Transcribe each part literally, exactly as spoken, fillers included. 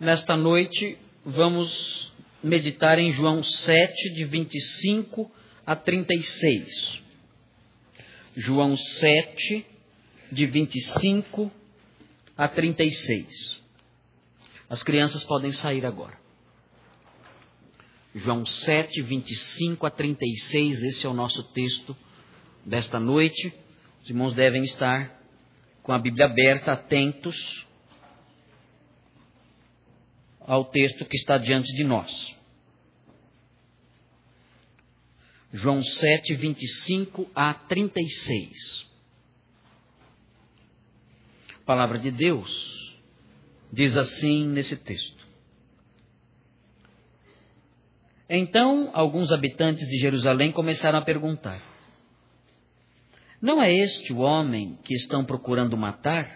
Nesta noite, vamos meditar em João sete, de vinte e cinco a trinta e seis. João sete, de vinte e cinco a trinta e seis. As crianças podem sair agora. João sete, vinte e cinco a trinta e seis, esse é o nosso texto desta noite. Os irmãos devem estar com a Bíblia aberta, atentos ao texto que está diante de nós. João sete, vinte e cinco a trinta e seis. A palavra de Deus diz assim nesse texto: Então, alguns habitantes de Jerusalém começaram a perguntar: Não é este o homem que estão procurando matar?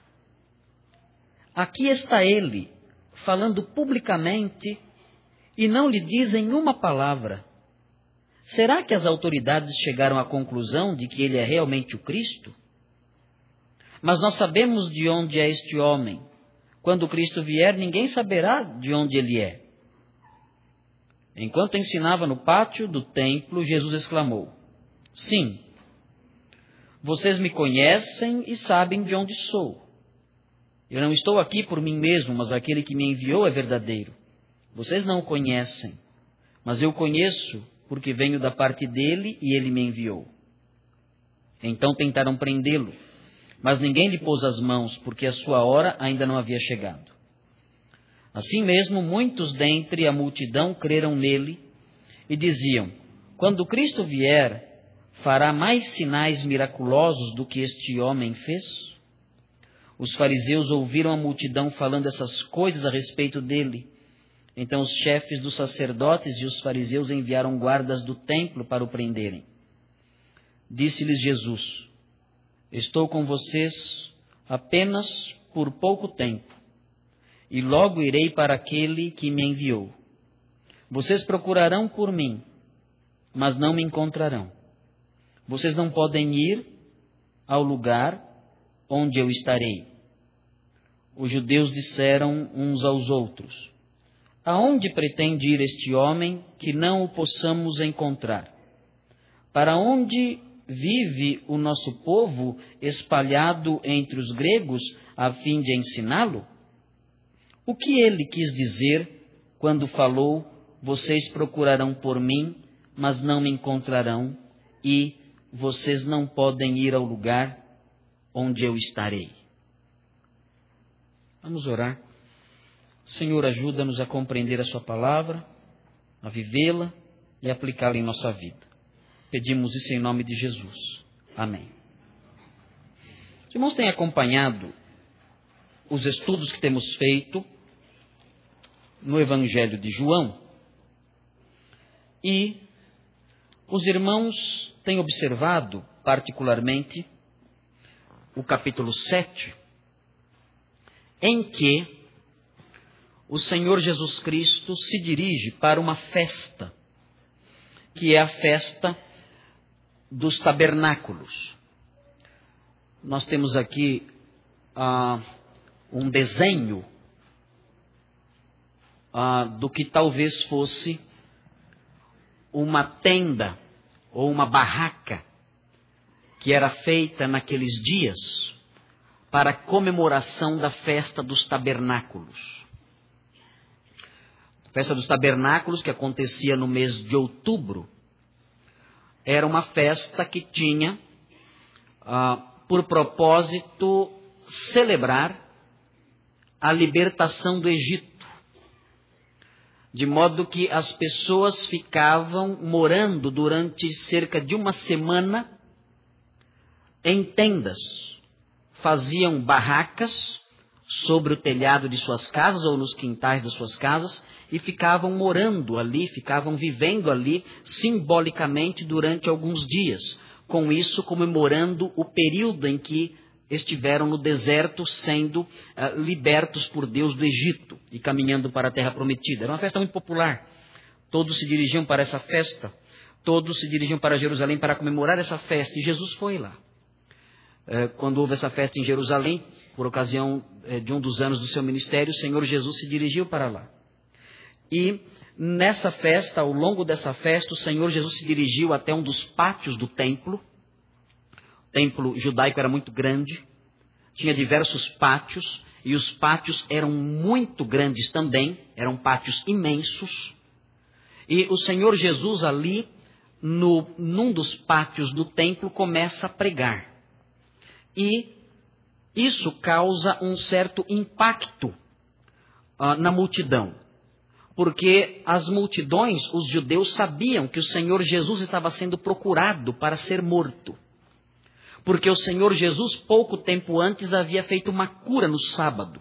Aqui está ele, falando publicamente, e não lhe dizem uma palavra. Será que as autoridades chegaram à conclusão de que ele é realmente o Cristo? Mas nós sabemos de onde é este homem. Quando o Cristo vier, ninguém saberá de onde ele é. Enquanto ensinava no pátio do templo, Jesus exclamou: Sim, vocês me conhecem e sabem de onde sou. Eu não estou aqui por mim mesmo, mas aquele que me enviou é verdadeiro. Vocês não o conhecem, mas eu o conheço porque venho da parte dele e ele me enviou. Então tentaram prendê-lo, mas ninguém lhe pôs as mãos, porque a sua hora ainda não havia chegado. Assim mesmo, muitos dentre a multidão creram nele e diziam: Quando Cristo vier, fará mais sinais miraculosos do que este homem fez? Os fariseus ouviram a multidão falando essas coisas a respeito dele. Então os chefes dos sacerdotes e os fariseus enviaram guardas do templo para o prenderem. Disse-lhes Jesus: Estou com vocês apenas por pouco tempo, e logo irei para aquele que me enviou. Vocês procurarão por mim, mas não me encontrarão. Vocês não podem ir ao lugar onde eu estarei. Os judeus disseram uns aos outros: Aonde pretende ir este homem que não o possamos encontrar? Para onde vive o nosso povo espalhado entre os gregos a fim de ensiná-lo? O que ele quis dizer quando falou: Vocês procurarão por mim, mas não me encontrarão, e vocês não podem ir ao lugar onde eu estarei? Vamos orar. Senhor, ajuda-nos a compreender a sua palavra, a vivê-la e aplicá-la em nossa vida. Pedimos isso em nome de Jesus. Amém. Os irmãos têm acompanhado os estudos que temos feito no Evangelho de João, e os irmãos têm observado particularmente o capítulo sete, em que o Senhor Jesus Cristo se dirige para uma festa, que é a festa dos tabernáculos. Nós temos aqui ah, um desenho ah, do que talvez fosse uma tenda ou uma barraca que era feita naqueles dias para a comemoração da festa dos tabernáculos. A festa dos tabernáculos, que acontecia no mês de outubro, era uma festa que tinha ah, por propósito celebrar a libertação do Egito. De modo que as pessoas ficavam morando durante cerca de uma semana em tendas. Faziam barracas sobre o telhado de suas casas ou nos quintais das suas casas e ficavam morando ali, ficavam vivendo ali simbolicamente durante alguns dias. Com isso, comemorando o período em que estiveram no deserto sendo uh, libertos por Deus do Egito e caminhando para a terra prometida. Era uma festa muito popular. Todos se dirigiam para essa festa. Todos se dirigiam para Jerusalém para comemorar essa festa. E Jesus foi lá. Uh, quando houve essa festa em Jerusalém, por ocasião de um dos anos do seu ministério, o Senhor Jesus se dirigiu para lá. E nessa festa, ao longo dessa festa, o Senhor Jesus se dirigiu até um dos pátios do templo. O templo judaico era muito grande, tinha diversos pátios, e os pátios eram muito grandes também, eram pátios imensos. E o Senhor Jesus ali, no, num dos pátios do templo, começa a pregar. E isso causa um certo impacto uh, na multidão. Porque as multidões, os judeus sabiam que o Senhor Jesus estava sendo procurado para ser morto. Porque o Senhor Jesus, pouco tempo antes, havia feito uma cura no sábado.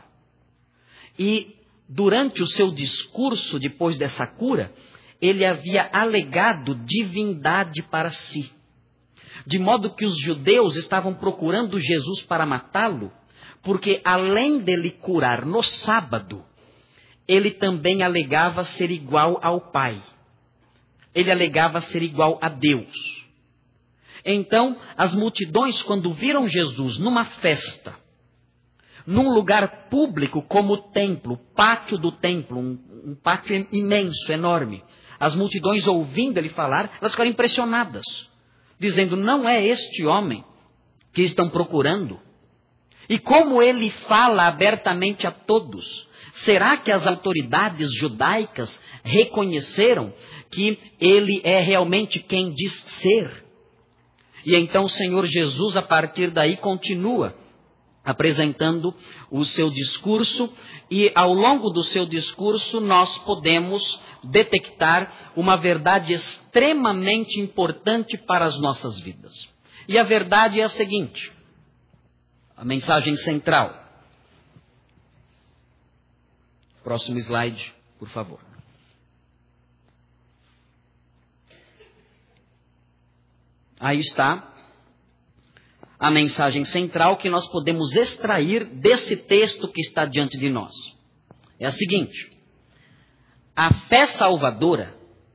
E durante o seu discurso, depois dessa cura, ele havia alegado divindade para si. De modo que os judeus estavam procurando Jesus para matá-lo, porque além dele curar no sábado, ele também alegava ser igual ao Pai. Ele alegava ser igual a Deus. Então, as multidões, quando viram Jesus numa festa, num lugar público como o templo, pátio do templo, um, um pátio imenso, enorme, as multidões ouvindo ele falar, elas ficaram impressionadas, dizendo, não é este homem que estão procurando? E como ele fala abertamente a todos, será que as autoridades judaicas reconheceram que ele é realmente quem diz ser? E então o Senhor Jesus, a partir daí, continua apresentando o seu discurso, e ao longo do seu discurso nós podemos detectar uma verdade extremamente importante para as nossas vidas. E a verdade é a seguinte, a mensagem central. Próximo slide, por favor. Aí está a mensagem central que nós podemos extrair desse texto que está diante de nós. É a seguinte: a fé salvadora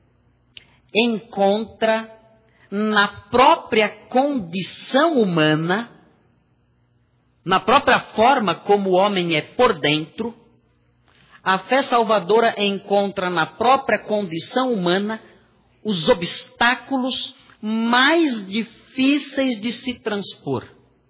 encontra na própria condição humana, na própria forma como o homem é por dentro, a fé salvadora encontra na própria condição humana os obstáculos mais difíceis de se transpor.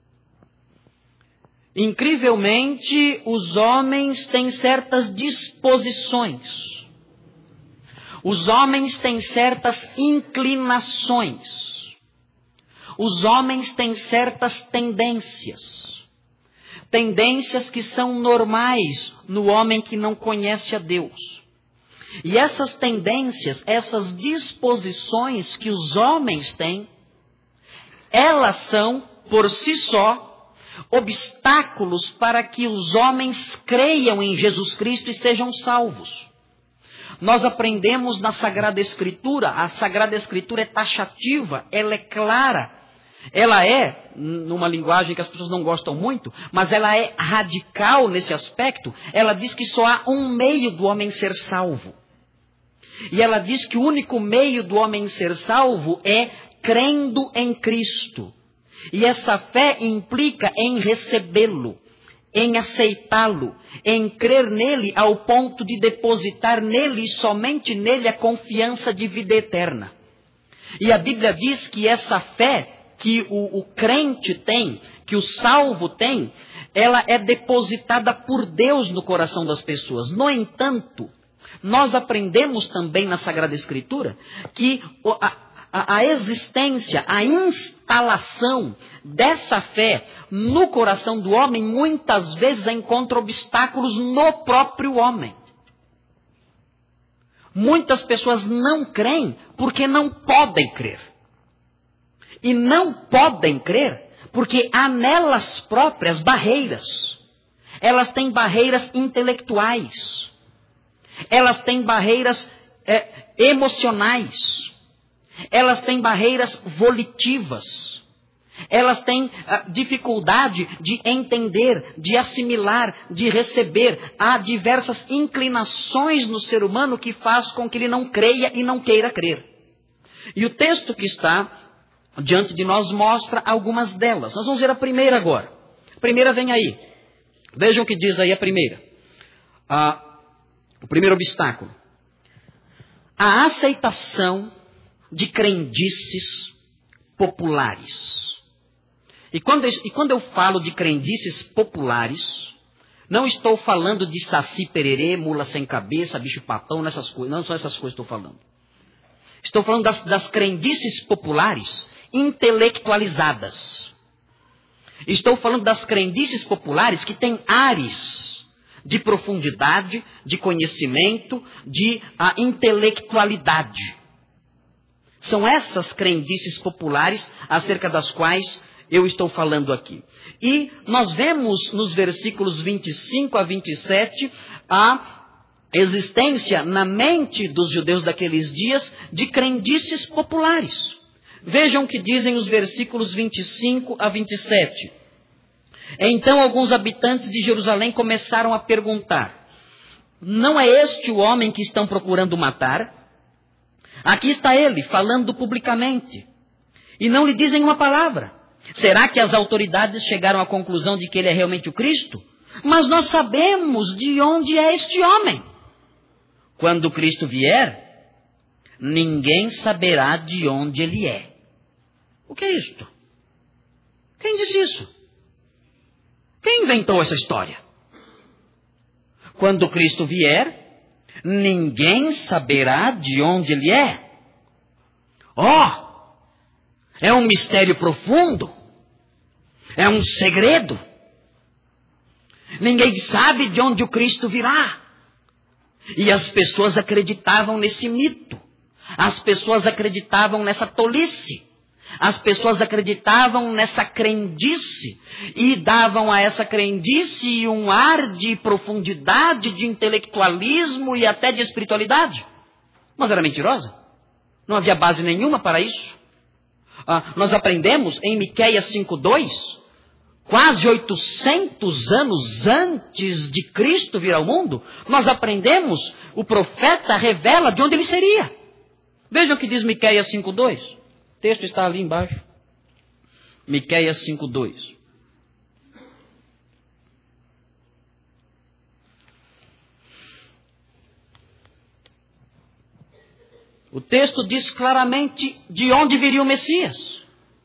Incrivelmente, os homens têm certas disposições. Os homens têm certas inclinações. Os homens têm certas tendências. Tendências que são normais no homem que não conhece a Deus. E essas tendências, essas disposições que os homens têm, elas são, por si só, obstáculos para que os homens creiam em Jesus Cristo e sejam salvos. Nós aprendemos na Sagrada Escritura, a Sagrada Escritura é taxativa, ela é clara, ela é, numa linguagem que as pessoas não gostam muito, mas ela é radical nesse aspecto. Ela diz que só há um meio do homem ser salvo. E ela diz que o único meio do homem ser salvo é crendo em Cristo. E essa fé implica em recebê-lo, em aceitá-lo, em crer nele ao ponto de depositar nele e somente nele a confiança de vida eterna. E a Bíblia diz que essa fé que o, o crente tem, que o salvo tem, ela é depositada por Deus no coração das pessoas. No entanto, nós aprendemos também na Sagrada Escritura que a, a, a existência, a instalação dessa fé no coração do homem muitas vezes encontra obstáculos no próprio homem. Muitas pessoas não creem porque não podem crer. E não podem crer porque há nelas próprias barreiras. Elas têm barreiras intelectuais. Elas têm barreiras é, emocionais. Elas têm barreiras volitivas. Elas têm ah, dificuldade de entender, de assimilar, de receber. Há diversas inclinações no ser humano que faz com que ele não creia e não queira crer. E o texto que está diante de nós mostra algumas delas. Nós vamos ver a primeira agora. A primeira vem aí. Vejam o que diz aí a primeira. Ah, o primeiro obstáculo. A aceitação de crendices populares. E quando, e quando eu falo de crendices populares, não estou falando de saci pererê, mula sem cabeça, bicho papão, nessas coisas. Não são essas coisas que estou falando. Estou falando das, das crendices populares intelectualizadas. Estou falando das crendices populares que têm ares de profundidade, de conhecimento, de a, intelectualidade. São essas crendices populares acerca das quais eu estou falando aqui. E nós vemos nos versículos vinte e cinco a vinte e sete a existência na mente dos judeus daqueles dias de crendices populares. Vejam o que dizem os versículos vinte e cinco a vinte e sete. Então alguns habitantes de Jerusalém começaram a perguntar: não é este o homem que estão procurando matar? Aqui está ele, falando publicamente. E não lhe dizem uma palavra. Será que as autoridades chegaram à conclusão de que ele é realmente o Cristo? Mas nós sabemos de onde é este homem. Quando Cristo vier, ninguém saberá de onde ele é. O que é isto? Quem disse isso? Quem inventou essa história? Quando Cristo vier, ninguém saberá de onde ele é. Oh! É um mistério profundo. É um segredo. Ninguém sabe de onde o Cristo virá. E as pessoas acreditavam nesse mito. As pessoas acreditavam nessa tolice. As pessoas acreditavam nessa crendice. E davam a essa crendice um ar de profundidade, de intelectualismo e até de espiritualidade. Mas era mentirosa. Não havia base nenhuma para isso. Ah, nós aprendemos em Miqueias cinco dois, quase oitocentos anos antes de Cristo vir ao mundo, nós aprendemos, o profeta revela de onde ele seria. Vejam o que diz Miqueias cinco dois. O texto está ali embaixo. Miqueias cinco dois. O texto diz claramente de onde viria o Messias.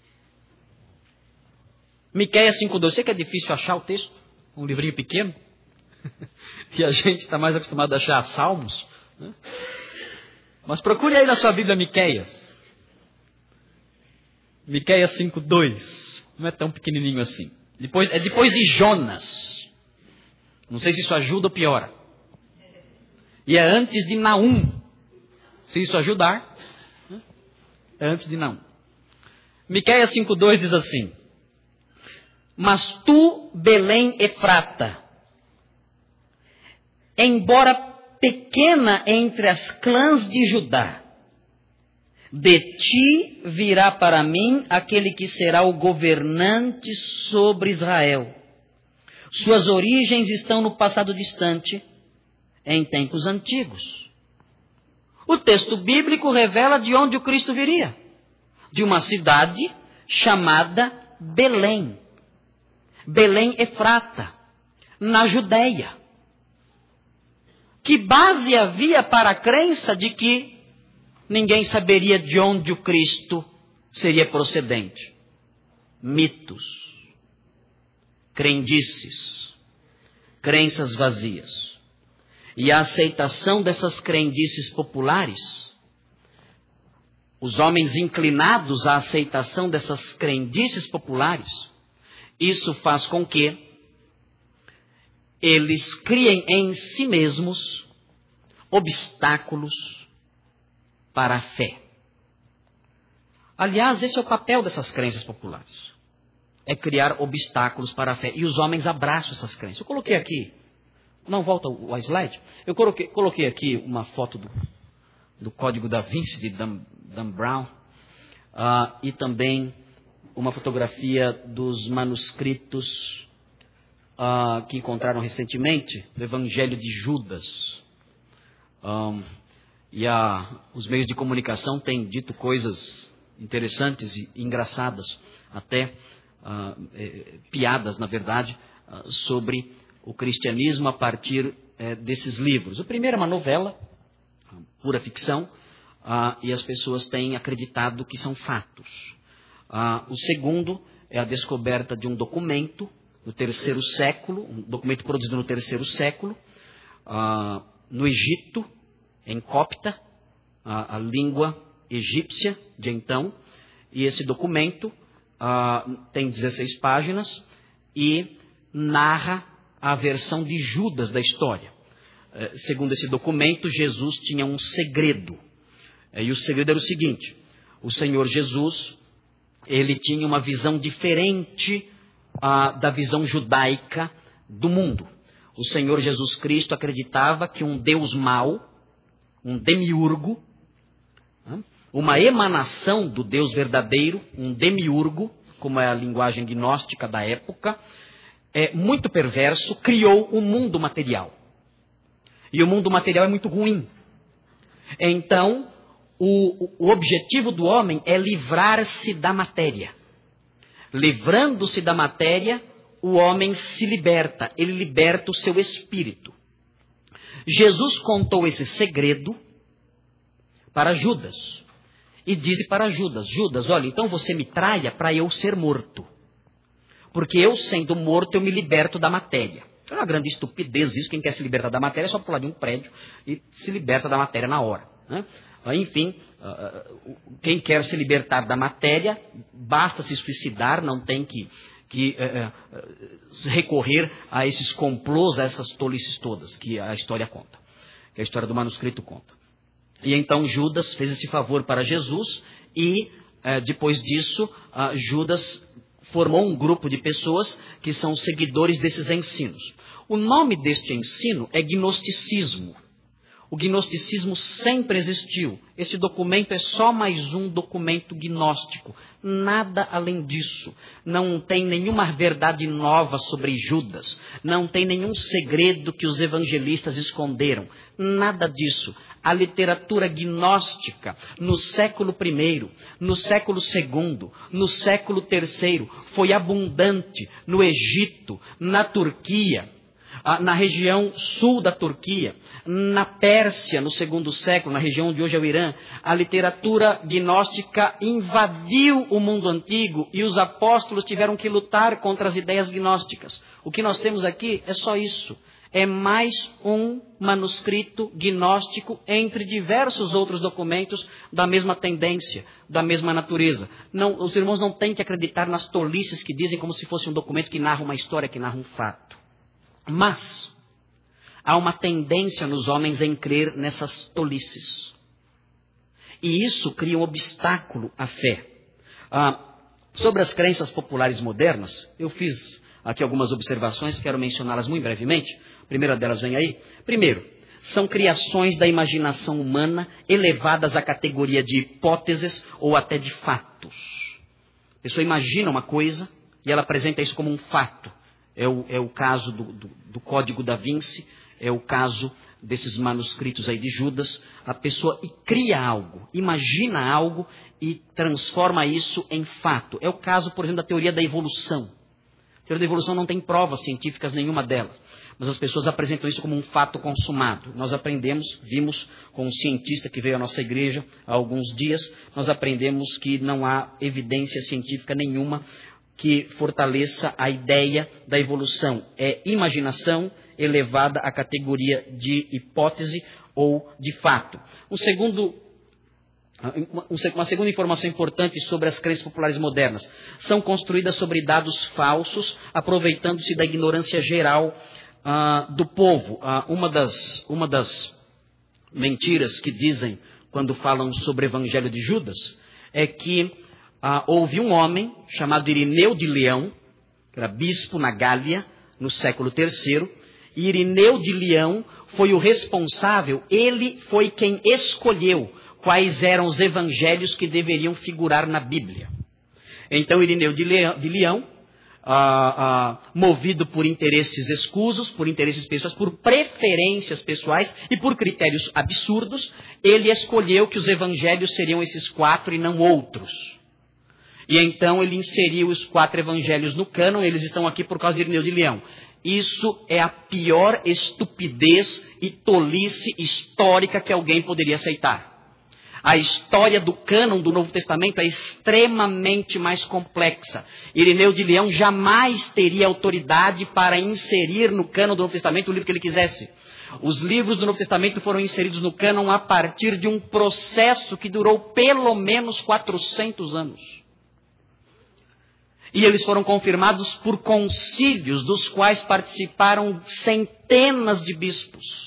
Miqueias cinco dois. Sei que é difícil achar o texto, um livrinho pequeno. E a gente está mais acostumado a achar salmos. Né? Mas procure aí na sua Bíblia Miqueias. Miqueias cinco dois. Não é tão pequenininho assim. Depois, é depois de Jonas. Não sei se isso ajuda ou piora. E é antes de Naum. Se isso ajudar, é antes de Naum. Miqueias cinco dois diz assim: mas tu, Belém Efrata, embora pequena entre as clãs de Judá, de ti virá para mim aquele que será o governante sobre Israel. Suas origens estão no passado distante, em tempos antigos. O texto bíblico revela de onde o Cristo viria. De uma cidade chamada Belém. Belém Efrata, na Judéia. Que base havia para a crença de que ninguém saberia de onde o Cristo seria procedente? Mitos, crendices, crenças vazias. E a aceitação dessas crendices populares, os homens inclinados à aceitação dessas crendices populares, isso faz com que eles criem em si mesmos obstáculos para a fé. Aliás, esse é o papel dessas crenças populares. É criar obstáculos para a fé. E os homens abraçam essas crenças. Eu coloquei aqui, não volta o slide, eu coloquei, coloquei aqui uma foto do, do Código da Vinci de Dan, Dan Brown uh, e também uma fotografia dos manuscritos uh, que encontraram recentemente, do Evangelho de Judas. Um, e a, os meios de comunicação têm dito coisas interessantes e engraçadas, até uh, eh, piadas, na verdade, uh, sobre o cristianismo a partir é, desses livros. O primeiro é uma novela, pura ficção, ah, e as pessoas têm acreditado que são fatos. Ah, o segundo é a descoberta de um documento no terceiro século, um documento produzido no terceiro século, ah, no Egito, em copta, a, a língua egípcia de então, e esse documento ah, tem dezesseis páginas e narra a versão de Judas da história. Eh, segundo esse documento, Jesus tinha um segredo, eh, e o segredo era o seguinte: o Senhor Jesus, ele tinha uma visão diferente ah, da visão judaica do mundo. O Senhor Jesus Cristo acreditava que um Deus mau, um demiurgo, uma emanação do Deus verdadeiro, um demiurgo, como é a linguagem gnóstica da época, é muito perverso, criou o mundo material. E o mundo material é muito ruim. Então, o, o objetivo do homem é livrar-se da matéria. Livrando-se da matéria, o homem se liberta, ele liberta o seu espírito. Jesus contou esse segredo para Judas. E disse para Judas: Judas, olha, então você me traia para eu ser morto. Porque eu, sendo morto, eu me liberto da matéria. É uma grande estupidez isso. Quem quer se libertar da matéria é só pular de um prédio e se liberta da matéria na hora, né? Enfim, quem quer se libertar da matéria, basta se suicidar, não tem que, que uh, recorrer a esses complôs, a essas tolices todas que a história conta, que a história do manuscrito conta. E então Judas fez esse favor para Jesus e, uh, depois disso, uh, Judas formou um grupo de pessoas que são seguidores desses ensinos. O nome deste ensino é gnosticismo. O gnosticismo sempre existiu. Este documento é só mais um documento gnóstico. Nada além disso. Não tem nenhuma verdade nova sobre Judas. Não tem nenhum segredo que os evangelistas esconderam. Nada disso. A literatura gnóstica, no século primeiro, no século segundo, no século terceiro, foi abundante no Egito, na Turquia, na região sul da Turquia, na Pérsia, no segundo século, na região onde hoje é o Irã. A literatura gnóstica invadiu o mundo antigo e os apóstolos tiveram que lutar contra as ideias gnósticas. O que nós temos aqui é só isso. É mais um manuscrito gnóstico entre diversos outros documentos da mesma tendência, da mesma natureza. Não, os irmãos não têm que acreditar nas tolices que dizem como se fosse um documento que narra uma história, que narra um fato. Mas há uma tendência nos homens em crer nessas tolices. E isso cria um obstáculo à fé. Ah, sobre as crenças populares modernas, eu fiz aqui algumas observações, quero mencioná-las muito brevemente. A primeira delas vem aí. Primeiro, são criações da imaginação humana elevadas à categoria de hipóteses ou até de fatos. A pessoa imagina uma coisa e ela apresenta isso como um fato. É o, é o caso do, do, do Código da Vinci, é o caso desses manuscritos aí de Judas. A pessoa cria algo, imagina algo e transforma isso em fato. É o caso, por exemplo, da teoria da evolução. A teoria da evolução não tem provas científicas, nenhuma delas. Mas as pessoas apresentam isso como um fato consumado. Nós aprendemos, vimos com um cientista que veio à nossa igreja há alguns dias, nós aprendemos que não há evidência científica nenhuma que fortaleça a ideia da evolução. É imaginação elevada à categoria de hipótese ou de fato. Um segundo... Uma segunda informação importante sobre as crenças populares modernas. São construídas sobre dados falsos, aproveitando-se da ignorância geral uh, do povo. Uh, uma, das, uma das mentiras que dizem quando falam sobre o Evangelho de Judas é que uh, houve um homem chamado Irineu de Leão, que era bispo na Gália, no século terceiro, e Irineu de Leão foi o responsável, ele foi quem escolheu quais eram os evangelhos que deveriam figurar na Bíblia. Então, Irineu de Leão, de Leão ah, ah, movido por interesses escusos, por interesses pessoais, por preferências pessoais e por critérios absurdos, ele escolheu que os evangelhos seriam esses quatro e não outros. E então ele inseriu os quatro evangelhos no cânon, eles estão aqui por causa de Irineu de Leão. Isso é a pior estupidez e tolice histórica que alguém poderia aceitar. A história do cânon do Novo Testamento é extremamente mais complexa. Irineu de Leão jamais teria autoridade para inserir no cânon do Novo Testamento o livro que ele quisesse. Os livros do Novo Testamento foram inseridos no cânon a partir de um processo que durou pelo menos quatrocentos anos. E eles foram confirmados por concílios, dos quais participaram centenas de bispos.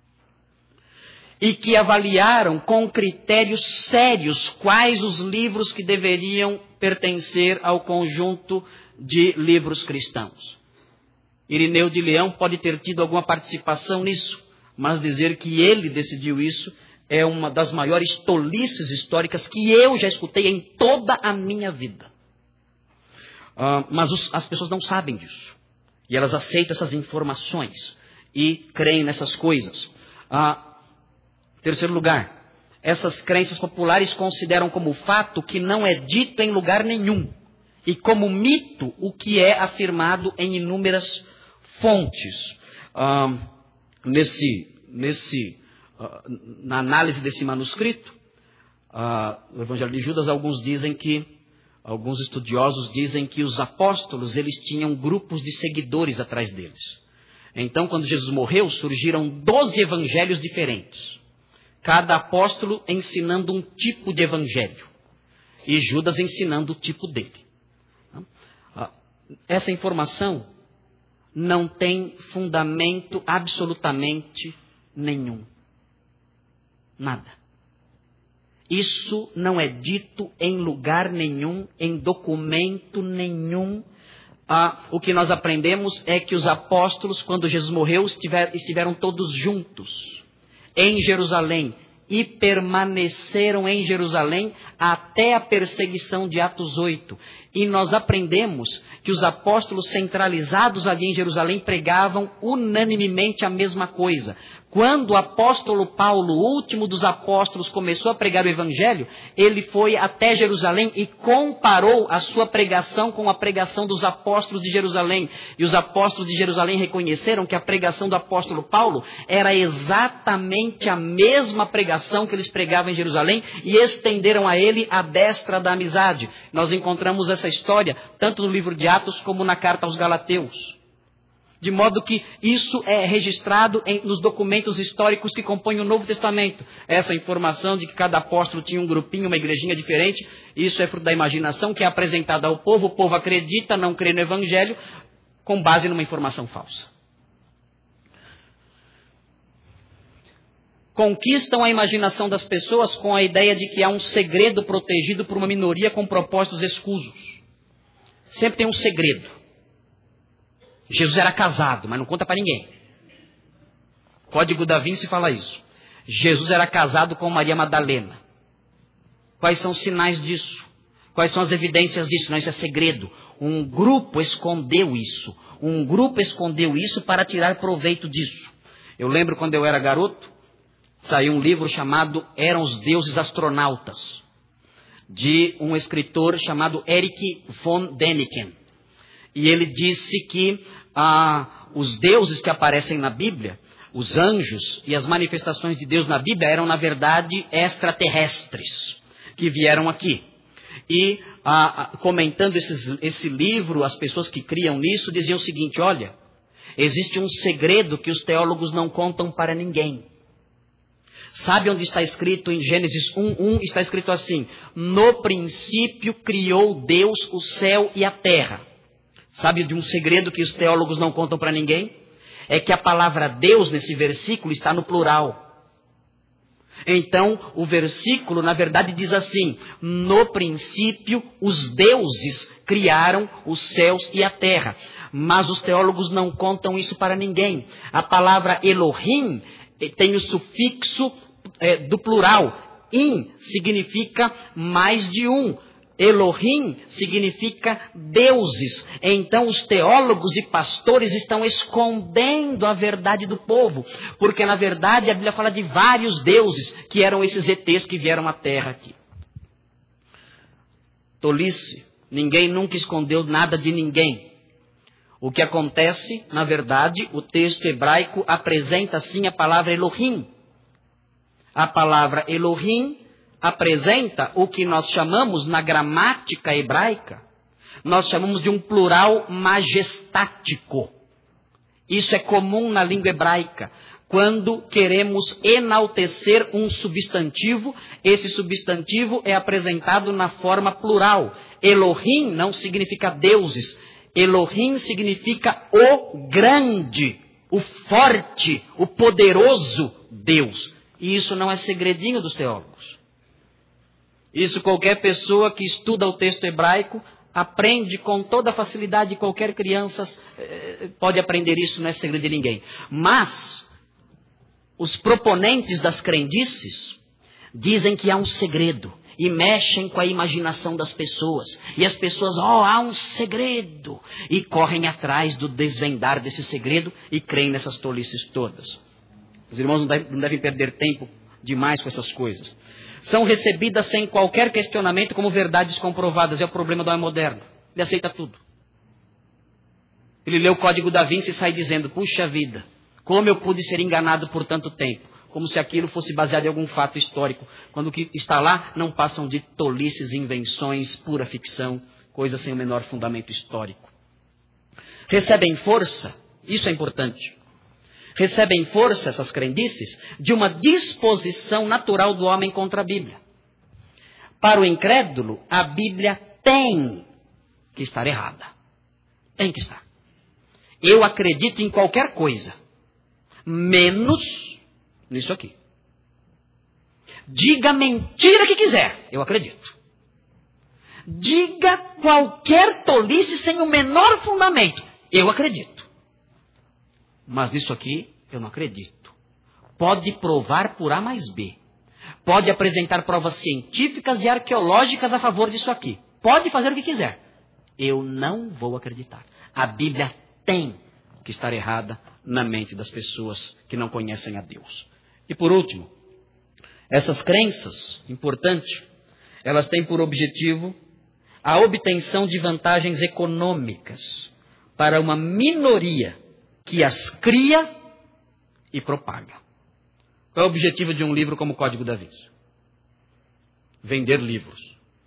E que avaliaram com critérios sérios quais os livros que deveriam pertencer ao conjunto de livros cristãos. Irineu de Leão pode ter tido alguma participação nisso, mas dizer que ele decidiu isso é uma das maiores tolices históricas que eu já escutei em toda a minha vida. Uh, mas os, as pessoas não sabem disso. E elas aceitam essas informações e creem nessas coisas. Uh, Terceiro lugar, essas crenças populares consideram como fato que não é dito em lugar nenhum, e como mito o que é afirmado em inúmeras fontes. Ah, nesse, nesse, ah, na análise desse manuscrito, ah, o Evangelho de Judas, alguns dizem que, alguns estudiosos dizem que os apóstolos, eles tinham grupos de seguidores atrás deles. Então, quando Jesus morreu, surgiram doze evangelhos diferentes. Cada apóstolo ensinando um tipo de evangelho. E Judas ensinando o tipo dele. Essa informação não tem fundamento absolutamente nenhum. Nada. Isso não é dito em lugar nenhum, em documento nenhum. Ah, o que nós aprendemos é que os apóstolos, quando Jesus morreu, estiver, estiveram todos juntos em Jerusalém, e permaneceram em Jerusalém até a perseguição de Atos oito. E nós aprendemos que os apóstolos centralizados ali em Jerusalém pregavam unanimemente a mesma coisa. Quando o apóstolo Paulo, o último dos apóstolos, começou a pregar o evangelho, ele foi até Jerusalém e comparou a sua pregação com a pregação dos apóstolos de Jerusalém. E os apóstolos de Jerusalém reconheceram que a pregação do apóstolo Paulo era exatamente a mesma pregação que eles pregavam em Jerusalém e estenderam a ele a destra da amizade. Nós encontramos essa história tanto no livro de Atos como na carta aos Galateus. De modo que isso é registrado em, nos documentos históricos que compõem o Novo Testamento. Essa informação de que cada apóstolo tinha um grupinho, uma igrejinha diferente, isso é fruto da imaginação que é apresentada ao povo. O povo acredita, não crê no evangelho, com base numa informação falsa. Conquistam a imaginação das pessoas com a ideia de que há um segredo protegido por uma minoria com propósitos escusos. Sempre tem um segredo. Jesus era casado, mas não conta para ninguém. Código da Vinci fala isso. Jesus era casado com Maria Madalena. Quais são os sinais disso? Quais são as evidências disso? Não, isso é segredo. Um grupo escondeu isso. Um grupo escondeu isso para tirar proveito disso. Eu lembro quando eu era garoto, saiu um livro chamado Eram os Deuses Astronautas, de um escritor chamado Erich von Däniken. E ele disse que ah, os deuses que aparecem na Bíblia, os anjos e as manifestações de Deus na Bíblia eram, na verdade, extraterrestres que vieram aqui. E ah, comentando esses, esse livro, as pessoas que criam nisso diziam o seguinte: olha, existe um segredo que os teólogos não contam para ninguém. Sabe onde está escrito em Gênesis um, um? Está escrito assim: no princípio criou Deus o céu e a terra. Sabe de um segredo que os teólogos não contam para ninguém? É que a palavra Deus nesse versículo está no plural. Então, o versículo, na verdade, diz assim: no princípio, os deuses criaram os céus e a terra. Mas os teólogos não contam isso para ninguém. A palavra Elohim tem o sufixo é, do plural. In significa mais de um. Elohim significa deuses. Então os teólogos e pastores estão escondendo a verdade do povo. Porque na verdade a Bíblia fala de vários deuses, que eram esses E Tês que vieram à terra aqui. Tolice. Ninguém nunca escondeu nada de ninguém. O que acontece, na verdade, o texto hebraico apresenta assim a palavra Elohim. A palavra Elohim apresenta o que nós chamamos na gramática hebraica, nós chamamos de um plural majestático. Isso é comum na língua hebraica. Quando queremos enaltecer um substantivo, esse substantivo é apresentado na forma plural. Elohim não significa deuses. Elohim significa o grande, o forte, o poderoso Deus. E isso não é segredinho dos teólogos. Isso qualquer pessoa que estuda o texto hebraico aprende com toda facilidade. Qualquer criança eh, pode aprender isso, não é segredo de ninguém. Mas os proponentes das crendices dizem que há um segredo e mexem com a imaginação das pessoas. E as pessoas, ó, oh, há um segredo. E correm atrás do desvendar desse segredo e creem nessas tolices todas. Os irmãos não devem, não devem perder tempo demais com essas coisas. São recebidas sem qualquer questionamento como verdades comprovadas. É o problema do homem moderno. Ele aceita tudo. Ele lê o Código da Vinci e sai dizendo, puxa vida, como eu pude ser enganado por tanto tempo? Como se aquilo fosse baseado em algum fato histórico. Quando o que está lá não passam de tolices, invenções, pura ficção, coisas sem o menor fundamento histórico. Recebem força, isso é importante. Recebem força, essas crendices, de uma disposição natural do homem contra a Bíblia. Para o incrédulo, a Bíblia tem que estar errada. Tem que estar. Eu acredito em qualquer coisa, menos nisso aqui. Diga a mentira que quiser, eu acredito. Diga qualquer tolice sem o menor fundamento, eu acredito. Mas nisso aqui, eu não acredito. Pode provar por A mais B. Pode apresentar provas científicas e arqueológicas a favor disso aqui. Pode fazer o que quiser. Eu não vou acreditar. A Bíblia tem que estar errada na mente das pessoas que não conhecem a Deus. E por último, essas crenças, importante, elas têm por objetivo a obtenção de vantagens econômicas para uma minoria que as cria e propaga. Qual é o objetivo de um livro como o Código da Vinci? Vender livros.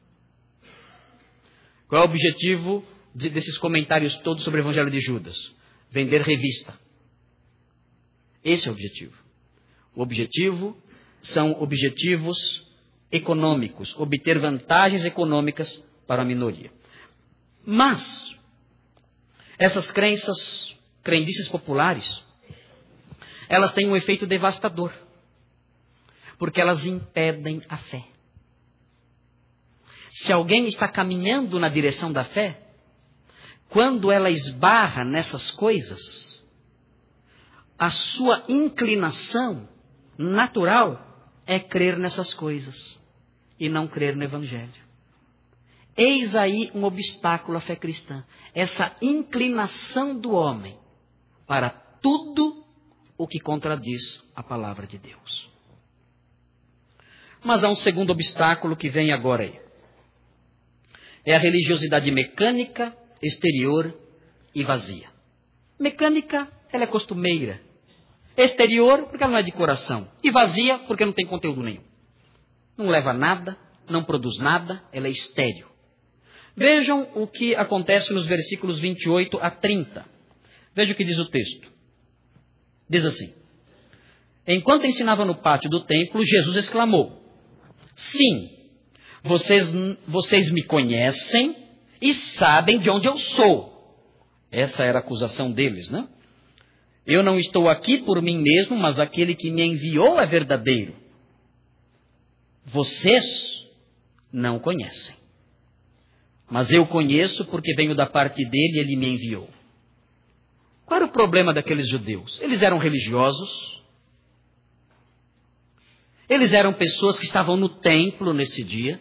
Qual é o objetivo de, desses comentários todos sobre o Evangelho de Judas? Vender revista. Esse é o objetivo. O objetivo são objetivos econômicos, obter vantagens econômicas para a minoria. Mas essas crenças, crendices populares, elas têm um efeito devastador, porque elas impedem a fé. Se alguém está caminhando na direção da fé, quando ela esbarra nessas coisas, a sua inclinação natural é crer nessas coisas e não crer no Evangelho. Eis aí um obstáculo à fé cristã. Essa inclinação do homem para tudo o que contradiz a palavra de Deus. Mas há um segundo obstáculo que vem agora aí. É a religiosidade mecânica, exterior e vazia. Mecânica, ela é costumeira. Exterior, porque ela não é de coração. E vazia, porque não tem conteúdo nenhum. Não leva a nada, não produz nada, ela é estéril. Vejam o que acontece nos versículos vinte e oito a trinta. Veja o que diz o texto. Diz assim: enquanto ensinava no pátio do templo, Jesus exclamou: sim, vocês, vocês me conhecem e sabem de onde eu sou. Essa era a acusação deles, né? Eu não estou aqui por mim mesmo, mas aquele que me enviou é verdadeiro. Vocês não conhecem. Mas eu conheço porque venho da parte dele e ele me enviou. Qual era o problema daqueles judeus? Eles eram religiosos. Eles eram pessoas que estavam no templo nesse dia,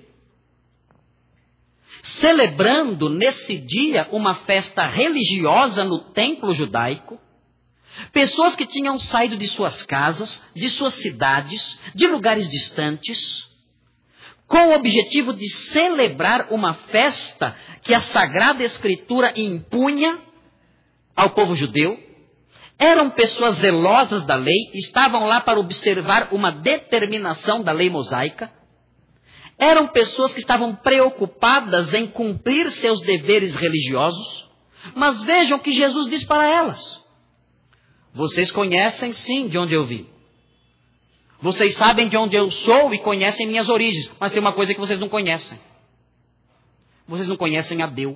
celebrando nesse dia uma festa religiosa no templo judaico. Pessoas que tinham saído de suas casas, de suas cidades, de lugares distantes, com o objetivo de celebrar uma festa que a Sagrada Escritura impunha ao povo judeu, eram pessoas zelosas da lei, estavam lá para observar uma determinação da lei mosaica, eram pessoas que estavam preocupadas em cumprir seus deveres religiosos, mas vejam o que Jesus diz para elas. Vocês conhecem sim de onde eu vim. Vocês sabem de onde eu sou e conhecem minhas origens, mas tem uma coisa que vocês não conhecem. Vocês não conhecem a Deus.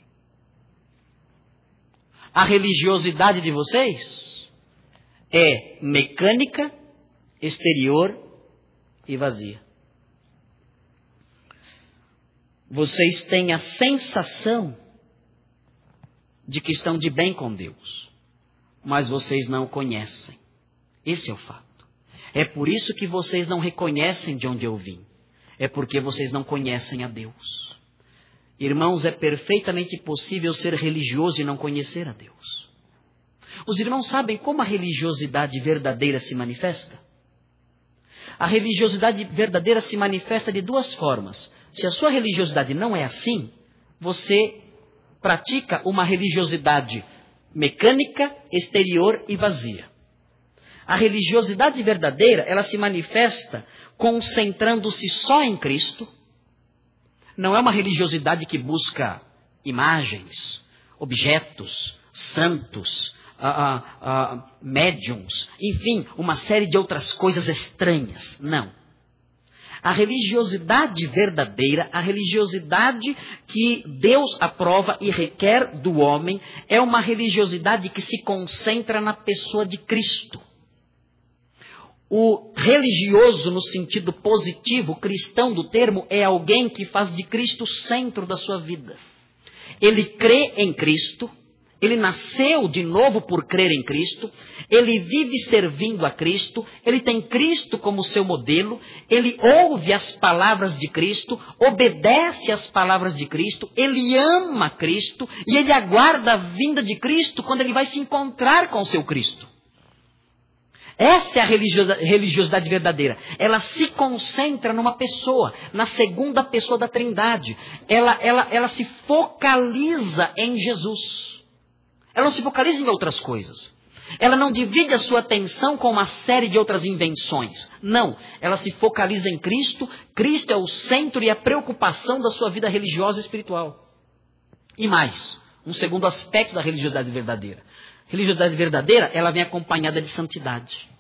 A religiosidade de vocês é mecânica, exterior e vazia. Vocês têm a sensação de que estão de bem com Deus, mas vocês não o conhecem. Esse é o fato. É por isso que vocês não reconhecem de onde eu vim. É porque vocês não conhecem a Deus. Irmãos, é perfeitamente possível ser religioso e não conhecer a Deus. Os irmãos sabem como a religiosidade verdadeira se manifesta? A religiosidade verdadeira se manifesta de duas formas. Se a sua religiosidade não é assim, você pratica uma religiosidade mecânica, exterior e vazia. A religiosidade verdadeira, ela se manifesta concentrando-se só em Cristo. Não é uma religiosidade que busca imagens, objetos, santos, ah, ah, ah, médiums, enfim, uma série de outras coisas estranhas. Não. A religiosidade verdadeira, a religiosidade que Deus aprova e requer do homem, é uma religiosidade que se concentra na pessoa de Cristo. O religioso, no sentido positivo, cristão do termo, é alguém que faz de Cristo o centro da sua vida. Ele crê em Cristo, ele nasceu de novo por crer em Cristo, ele vive servindo a Cristo, ele tem Cristo como seu modelo, ele ouve as palavras de Cristo, obedece às palavras de Cristo, ele ama Cristo e ele aguarda a vinda de Cristo quando ele vai se encontrar com o seu Cristo. Essa é a religiosidade verdadeira. Ela se concentra numa pessoa, na segunda pessoa da Trindade. Ela, ela, ela se focaliza em Jesus. Ela não se focaliza em outras coisas. Ela não divide a sua atenção com uma série de outras invenções. Não, ela se focaliza em Cristo. Cristo é o centro e a preocupação da sua vida religiosa e espiritual. E mais, um segundo aspecto da religiosidade verdadeira. A religiosidade verdadeira, ela vem acompanhada de santidade.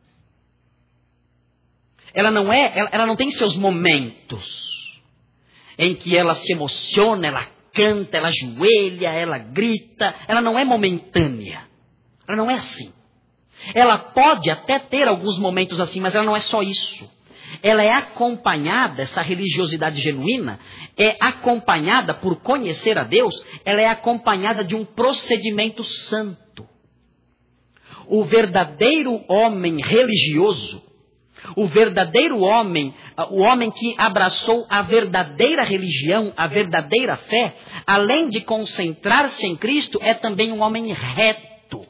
Ela não é, ela, ela não tem seus momentos em que ela se emociona, ela canta, ela ajoelha, ela grita. Ela não é momentânea. Ela não é assim. Ela pode até ter alguns momentos assim, mas ela não é só isso. Ela é acompanhada, essa religiosidade genuína, é acompanhada por conhecer a Deus, ela é acompanhada de um procedimento santo. O verdadeiro homem religioso, o verdadeiro homem, o homem que abraçou a verdadeira religião, a verdadeira fé, além de concentrar-se em Cristo, é também um homem reto.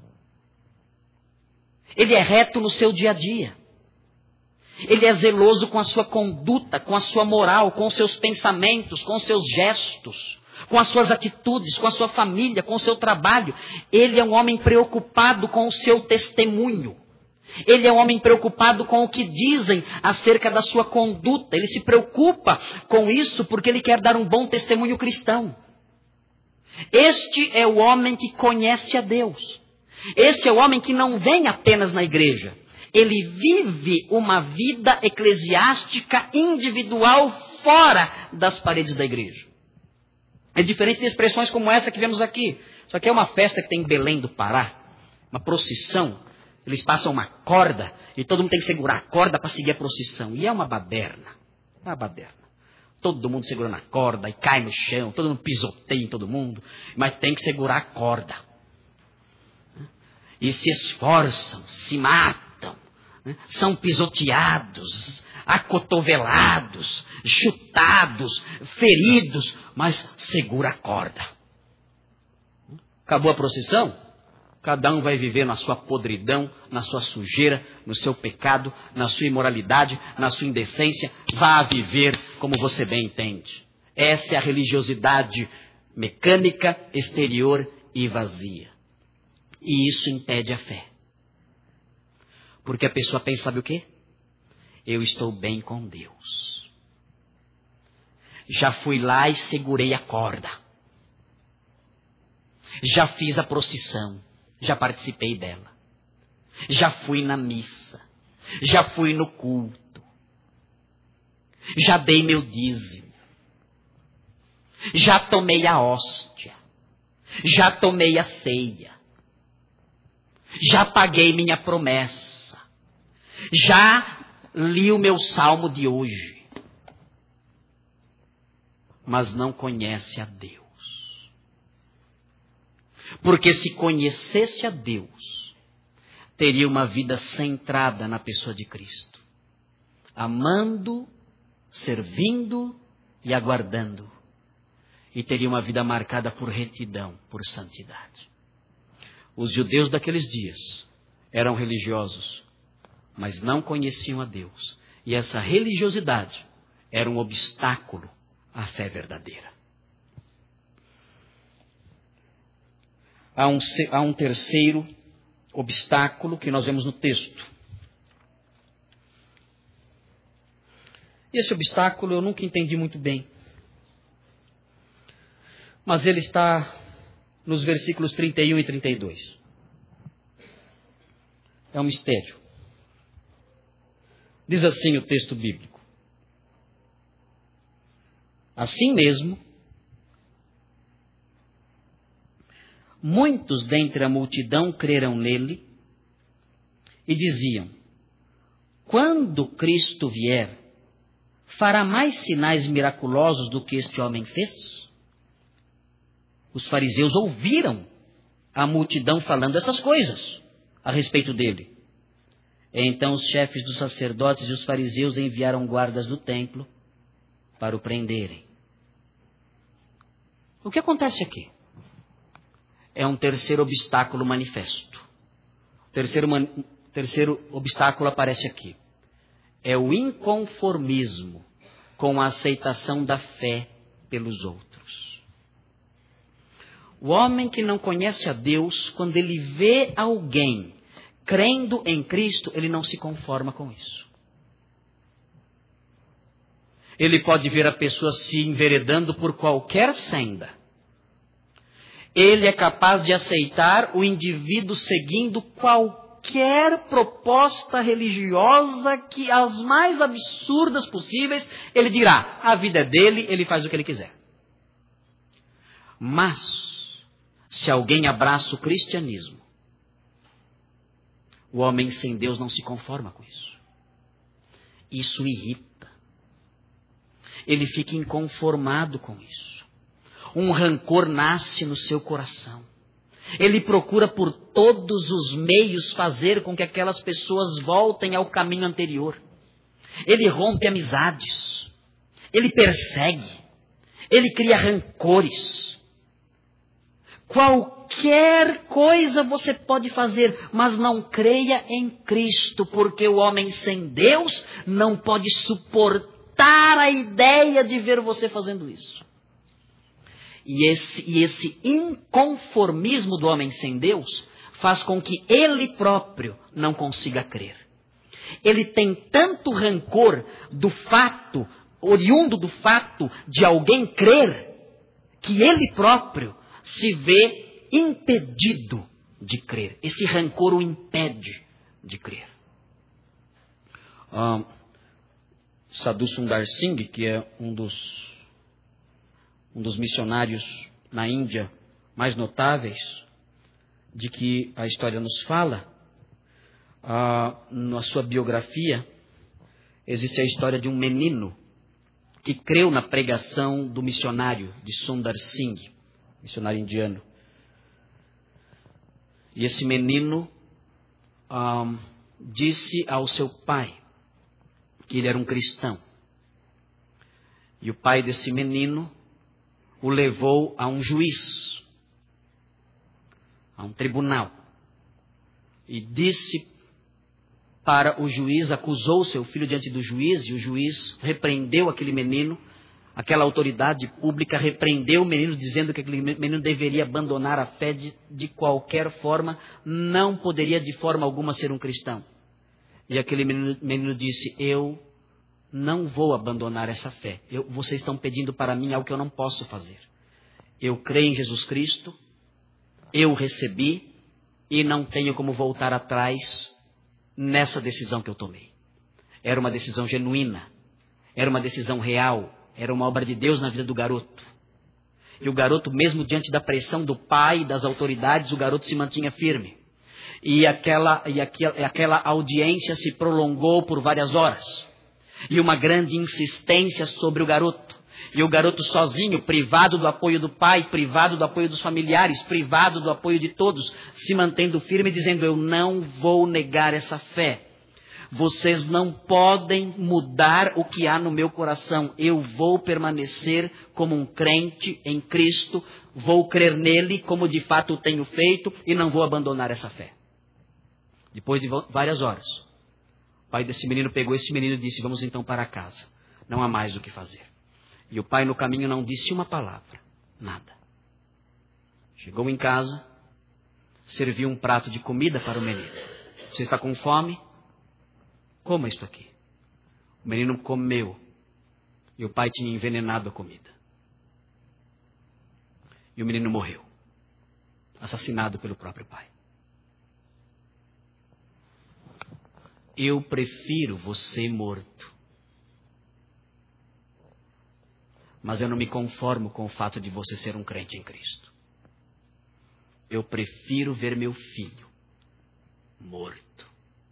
Ele é reto no seu dia a dia. Ele é zeloso com a sua conduta, com a sua moral, com os seus pensamentos, com os seus gestos, com as suas atitudes, com a sua família, com o seu trabalho. Ele é um homem preocupado com o seu testemunho. Ele é um homem preocupado com o que dizem acerca da sua conduta. Ele se preocupa com isso porque ele quer dar um bom testemunho cristão. Este é o homem que conhece a Deus. Este é o homem que não vem apenas na igreja. Ele vive uma vida eclesiástica individual fora das paredes da igreja. É diferente de expressões como essa que vemos aqui. Isso aqui é uma festa que tem em Belém do Pará, uma procissão. Eles passam uma corda e todo mundo tem que segurar a corda para seguir a procissão. E é uma baderna, uma baderna. Todo mundo segurando a corda e cai no chão, todo mundo pisoteia em todo mundo, mas tem que segurar a corda. E se esforçam, se matam. São pisoteados, acotovelados, chutados, feridos, mas segura a corda. Acabou a procissão? Cada um vai viver na sua podridão, na sua sujeira, no seu pecado, na sua imoralidade, na sua indecência. Vá viver como você bem entende. Essa é a religiosidade mecânica, exterior e vazia. E isso impede a fé. Porque a pessoa pensa, sabe o quê? Eu estou bem com Deus. Já fui lá e segurei a corda. Já fiz a procissão. Já participei dela. Já fui na missa. Já fui no culto. Já dei meu dízimo. Já tomei a hóstia. Já tomei a ceia. Já paguei minha promessa. Já li o meu salmo de hoje. Mas não conhece a Deus. Porque se conhecesse a Deus, teria uma vida centrada na pessoa de Cristo. Amando, servindo e aguardando. E teria uma vida marcada por retidão, por santidade. Os judeus daqueles dias eram religiosos, mas não conheciam a Deus. E essa religiosidade era um obstáculo à fé verdadeira. Há um, há um terceiro obstáculo que nós vemos no texto. E esse obstáculo eu nunca entendi muito bem. Mas ele está nos versículos trinta e um e trinta e dois. É um mistério. Diz assim o texto bíblico. Assim mesmo, muitos dentre a multidão creram nele e diziam, quando Cristo vier, fará mais sinais miraculosos do que este homem fez? Os fariseus ouviram a multidão falando essas coisas a respeito dele. Então os chefes dos sacerdotes e os fariseus enviaram guardas do templo para o prenderem. O que acontece aqui? É um terceiro obstáculo manifesto. O terceiro, man... terceiro obstáculo aparece aqui. É o inconformismo com a aceitação da fé pelos outros. O homem que não conhece a Deus, quando ele vê alguém crendo em Cristo, ele não se conforma com isso. Ele pode ver a pessoa se enveredando por qualquer senda. Ele é capaz de aceitar o indivíduo seguindo qualquer proposta religiosa, que as mais absurdas possíveis, ele dirá, a vida é dele, ele faz o que ele quiser. Mas, se alguém abraça o cristianismo, o homem sem Deus não se conforma com isso. Isso irrita. Ele fica inconformado com isso. Um rancor nasce no seu coração. Ele procura por todos os meios fazer com que aquelas pessoas voltem ao caminho anterior. Ele rompe amizades. Ele persegue. Ele cria rancores. Qualquer coisa você pode fazer, mas não creia em Cristo, porque o homem sem Deus não pode suportar a ideia de ver você fazendo isso. E esse, e esse inconformismo do homem sem Deus faz com que ele próprio não consiga crer. Ele tem tanto rancor do fato, oriundo do fato de alguém crer, que ele próprio se vê impedido de crer. Esse rancor o impede de crer. Ah, Sadhu Sundar Singh, que é um dos, um dos missionários na Índia mais notáveis, de que a história nos fala, ah, na sua biografia, existe a história de um menino que creu na pregação do missionário de Sundar Singh, missionário indiano. E esse menino um, disse ao seu pai que ele era um cristão. E o pai desse menino o levou a um juiz, a um tribunal. E disse para o juiz, acusou seu filho diante do juiz, e o juiz repreendeu aquele menino Aquela autoridade pública repreendeu o menino, dizendo que aquele menino deveria abandonar a fé de, de qualquer forma, não poderia de forma alguma ser um cristão. E aquele menino, menino disse, eu não vou abandonar essa fé. Eu, vocês estão pedindo para mim algo que eu não posso fazer. Eu creio em Jesus Cristo, eu recebi e não tenho como voltar atrás nessa decisão que eu tomei. Era uma decisão genuína, era uma decisão real, era uma obra de Deus na vida do garoto. E o garoto, mesmo diante da pressão do pai e das autoridades, o garoto se mantinha firme. E aquela, e aquela, aquela audiência se prolongou por várias horas. E uma grande insistência sobre o garoto. E o garoto sozinho, privado do apoio do pai, privado do apoio dos familiares, privado do apoio de todos, se mantendo firme, dizendo, eu não vou negar essa fé. Vocês não podem mudar o que há no meu coração. Eu vou permanecer como um crente em Cristo, vou crer nele como de fato o tenho feito e não vou abandonar essa fé. Depois de várias horas, o pai desse menino pegou esse menino e disse, vamos então para casa. Não há mais o que fazer. E o pai no caminho não disse uma palavra, nada. Chegou em casa, serviu um prato de comida para o menino. Você está com fome? Coma isto aqui. O menino comeu e o pai tinha envenenado a comida. E o menino morreu, assassinado pelo próprio pai. Eu prefiro você morto. Mas eu não me conformo com o fato de você ser um crente em Cristo. Eu prefiro ver meu filho morto.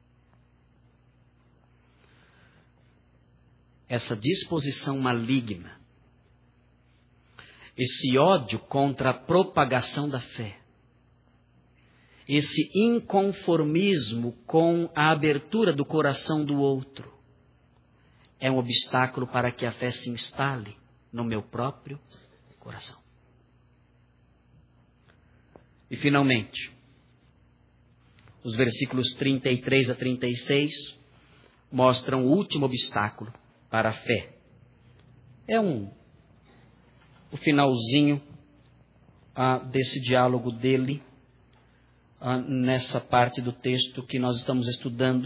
Essa disposição maligna, esse ódio contra a propagação da fé, esse inconformismo com a abertura do coração do outro, é um obstáculo para que a fé se instale no meu próprio coração. E finalmente, os versículos trinta e três a trinta e seis mostram o último obstáculo para a fé. É um, o finalzinho ah, desse diálogo dele, ah, nessa parte do texto que nós estamos estudando.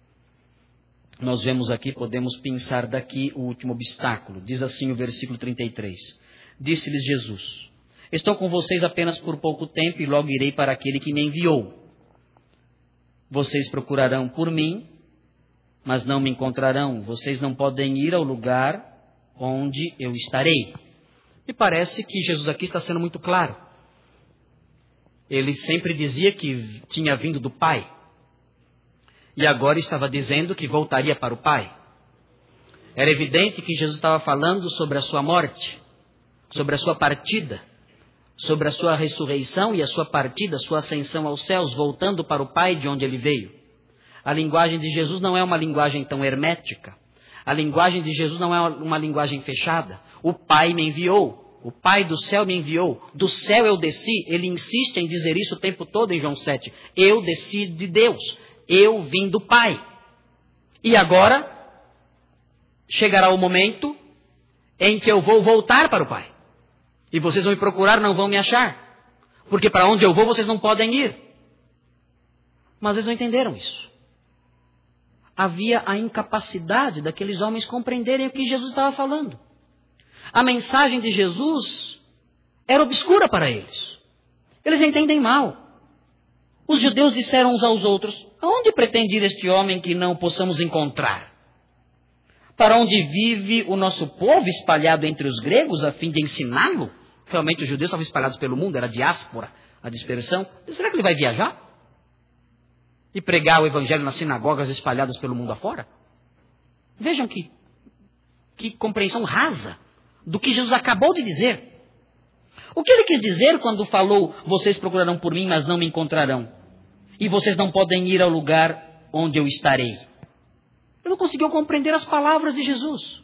Nós vemos aqui, podemos pensar daqui o último obstáculo. Diz assim o versículo trinta e três. Disse-lhes Jesus, estou com vocês apenas por pouco tempo e logo irei para aquele que me enviou. Vocês procurarão por mim, mas não me encontrarão. Vocês não podem ir ao lugar onde eu estarei. Me parece que Jesus aqui está sendo muito claro. Ele sempre dizia que tinha vindo do Pai. E agora estava dizendo que voltaria para o Pai. Era evidente que Jesus estava falando sobre a sua morte, sobre a sua partida, sobre a sua ressurreição e a sua partida, a sua ascensão aos céus, voltando para o Pai de onde ele veio. A linguagem de Jesus não é uma linguagem tão hermética. A linguagem de Jesus não é uma linguagem fechada. O Pai me enviou. O Pai do céu me enviou. Do céu eu desci. Ele insiste em dizer isso o tempo todo em João sete. Eu desci de Deus. Eu vim do Pai. E agora chegará o momento em que eu vou voltar para o Pai. E vocês vão me procurar, não vão me achar. Porque para onde eu vou, vocês não podem ir. Mas eles não entenderam isso. Havia a incapacidade daqueles homens compreenderem o que Jesus estava falando. A mensagem de Jesus era obscura para eles. Eles entendem mal. Os judeus disseram uns aos outros, aonde pretende ir este homem que não possamos encontrar? Para onde vive o nosso povo espalhado entre os gregos a fim de ensiná-lo? Realmente os judeus estavam espalhados pelo mundo, era a diáspora, a dispersão. Será que ele vai viajar? E pregar o evangelho nas sinagogas espalhadas pelo mundo afora? Vejam que, que compreensão rasa do que Jesus acabou de dizer. O que ele quis dizer quando falou, vocês procurarão por mim, mas não me encontrarão. E vocês não podem ir ao lugar onde eu estarei. Ele não conseguiu compreender as palavras de Jesus.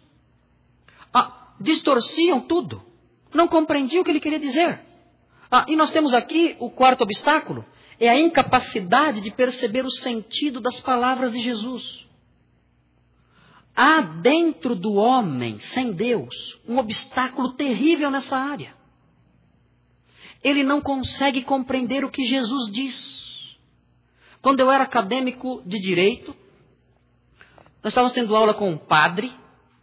Ah, distorciam tudo. Não compreendiam o que ele queria dizer. Ah, e nós temos aqui o quarto obstáculo. É a incapacidade de perceber o sentido das palavras de Jesus. há dentro do homem, sem Deus, um obstáculo terrível nessa área. Ele não consegue compreender o que Jesus diz. Quando eu era acadêmico de direito, nós estávamos tendo aula com um padre,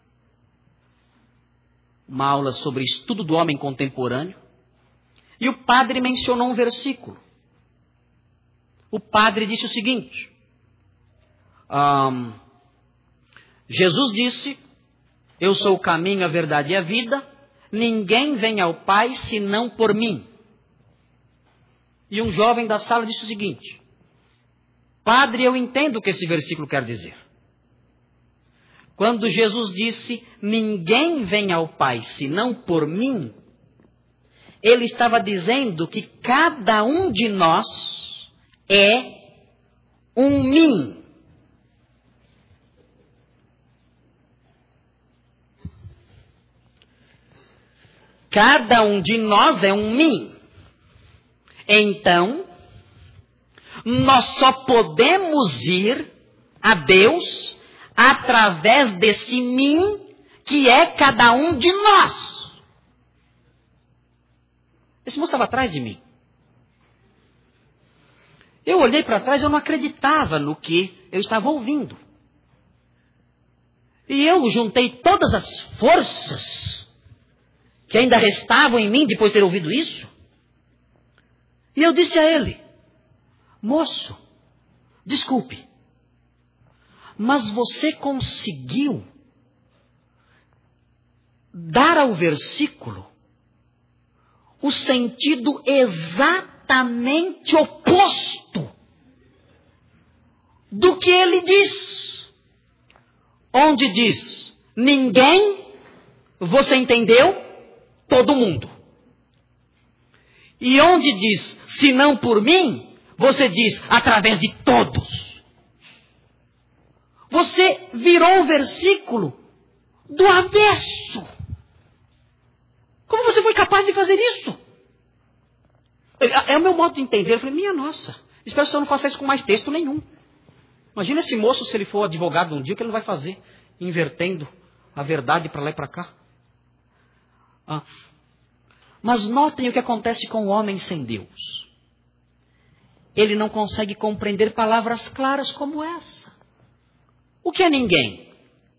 uma aula sobre estudo do homem contemporâneo, e o padre mencionou um versículo. O padre disse o seguinte, um, Jesus disse, eu sou o caminho, a verdade e a vida, ninguém vem ao Pai senão por mim. E um jovem da sala disse o seguinte, padre, eu entendo o que esse versículo quer dizer. Quando Jesus disse, ninguém vem ao Pai senão por mim, ele estava dizendo que cada um de nós é um mim. Cada um de nós é um mim. Então, nós só podemos ir a Deus através desse mim que é cada um de nós. Esse moço estava atrás de mim. Eu olhei para trás e eu não acreditava no que eu estava ouvindo. E eu juntei todas as forças que ainda restavam em mim depois de ter ouvido isso. E eu disse a ele, moço, desculpe, mas você conseguiu dar ao versículo o sentido exatamente oposto do que ele diz. Onde diz, ninguém, você entendeu? Todo mundo. E onde diz, se não por mim, você diz, através de todos. Você virou o versículo do avesso. Como você foi capaz de fazer isso? É, é o meu modo de entender. Eu falei, minha nossa, espero que você não faça isso com mais texto nenhum. Imagina esse moço, se ele for advogado um dia, o que ele vai fazer? Invertendo a verdade para lá e para cá. Ah. Mas notem o que acontece com o homem sem Deus. Ele não consegue compreender palavras claras como essa. O que é ninguém?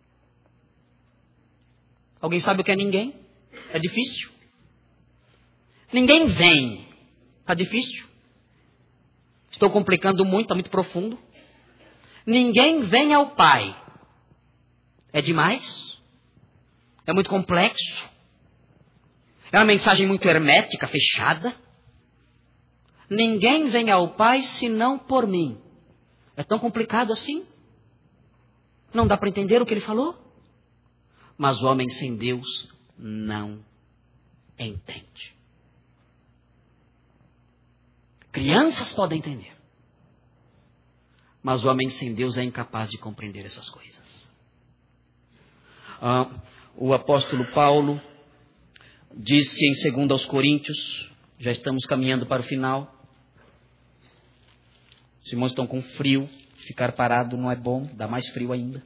Alguém sabe o que é ninguém? É difícil. Ninguém vem. Está difícil. Estou complicando muito, está muito profundo. Ninguém vem ao Pai. É demais? É muito complexo? É uma mensagem muito hermética, fechada? Ninguém vem ao Pai senão por mim. É tão complicado assim? Não dá para entender o que ele falou? Mas o homem sem Deus não entende. Crianças podem entender. Mas o homem sem Deus é incapaz de compreender essas coisas. Ah, o apóstolo Paulo disse em segundo aos Coríntios, já estamos caminhando para o final. Os irmãos estão com frio, ficar parado não é bom, dá mais frio ainda.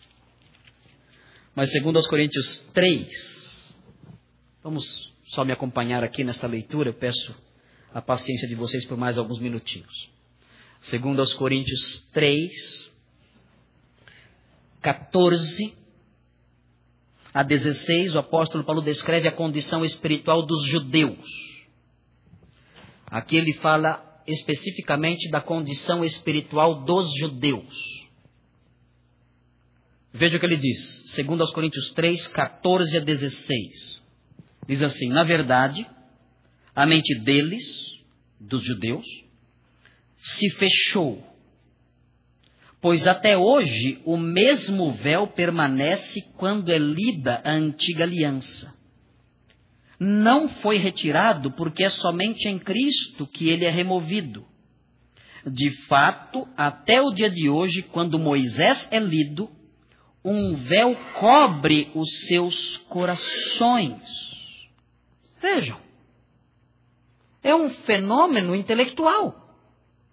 Mas segundo aos Coríntios três, vamos só me acompanhar aqui nesta leitura, eu peço a paciência de vocês por mais alguns minutinhos. Segundo aos Coríntios três, catorze a dezesseis, o apóstolo Paulo descreve a condição espiritual dos judeus. Aqui ele fala especificamente da condição espiritual dos judeus. Veja o que ele diz, segundo aos Coríntios três, catorze a dezesseis. Diz assim, na verdade, a mente deles, dos judeus, se fechou, pois até hoje o mesmo véu permanece quando é lida a antiga aliança. Não foi retirado porque é somente em Cristo que ele é removido. De fato, até o dia de hoje, quando Moisés é lido, um véu cobre os seus corações. Vejam, é um fenômeno intelectual.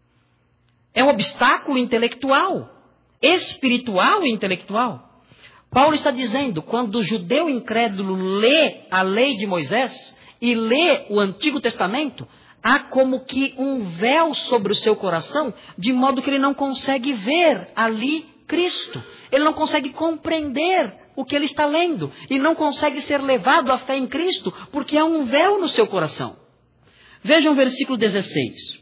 É um obstáculo intelectual, espiritual e intelectual. Paulo está dizendo, quando o judeu incrédulo lê a lei de Moisés e lê o Antigo Testamento, há como que um véu sobre o seu coração, de modo que ele não consegue ver ali Cristo. Ele não consegue compreender o que ele está lendo e não consegue ser levado à fé em Cristo, porque há um véu no seu coração. Vejam o versículo dezesseis.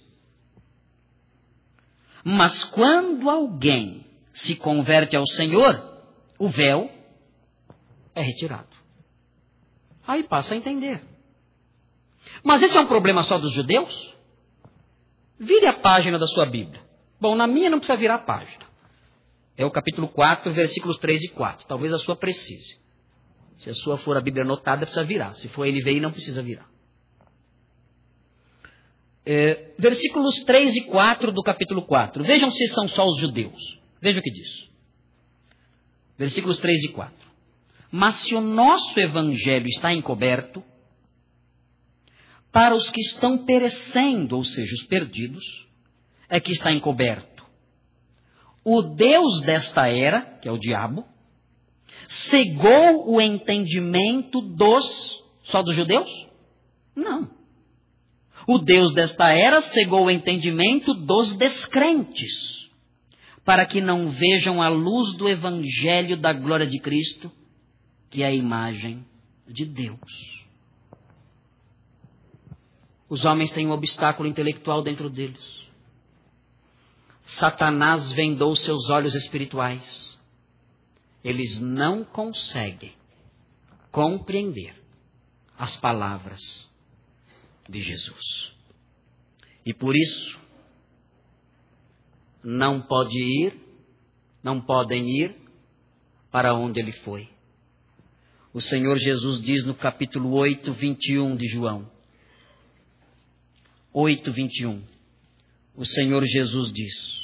Mas quando alguém se converte ao Senhor, o véu é retirado. Aí passa a entender. Mas esse é um problema só dos judeus? Vire a página da sua Bíblia. Bom, na minha não precisa virar a página. É o capítulo quatro, versículos três e quatro. Talvez a sua precise. Se a sua for a Bíblia anotada, precisa virar. Se for N V I, não precisa virar. É, versículos três e quatro do capítulo quatro. Vejam se são só os judeus. Vejam o que diz. Versículos três e quatro. Mas se o nosso evangelho está encoberto, para os que estão perecendo, ou seja, os perdidos, é que está encoberto. O Deus desta era, que é o diabo, cegou o entendimento dos, só dos judeus? Não. O Deus desta era cegou o entendimento dos descrentes, para que não vejam a luz do evangelho da glória de Cristo, que é a imagem de Deus. Os homens têm um obstáculo intelectual dentro deles. Satanás vendou seus olhos espirituais. Eles não conseguem compreender as palavras de Jesus. E por isso, não pode ir, não podem ir para onde ele foi. O Senhor Jesus diz no capítulo oito, vinte e um de João. oito, vinte e um. O Senhor Jesus diz.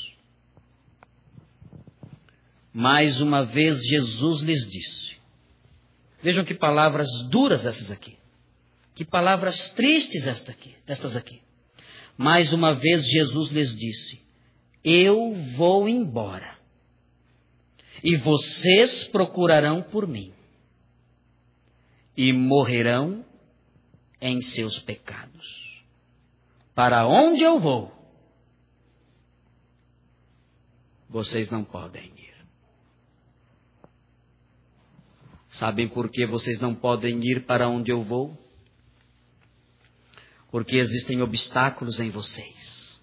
Mais uma vez Jesus lhes disse. Vejam que palavras duras essas aqui. Que palavras tristes esta aqui, estas aqui. Mais uma vez Jesus lhes disse. Eu vou embora. E vocês procurarão por mim. E morrerão em seus pecados. Para onde eu vou, vocês não podem ir. Sabem por que vocês não podem ir para onde eu vou? Porque existem obstáculos em vocês.